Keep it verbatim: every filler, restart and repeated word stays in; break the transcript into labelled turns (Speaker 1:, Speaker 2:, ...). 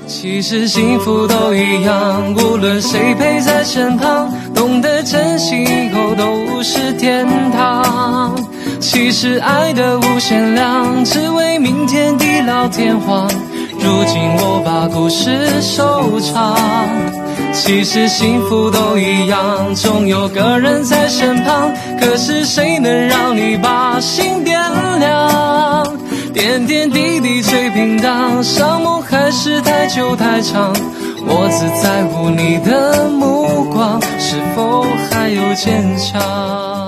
Speaker 1: 其实幸福都一样，无论谁陪在身旁，懂得珍惜以后都是天堂。其实爱的无限量，只为明天地老天荒，如今我把故事收场。其实幸福都一样，总有个人在身旁，可是谁能让你把心点亮？点点滴滴最平淡，伤梦还是太久太长，我只在乎你的目光是否还有坚强。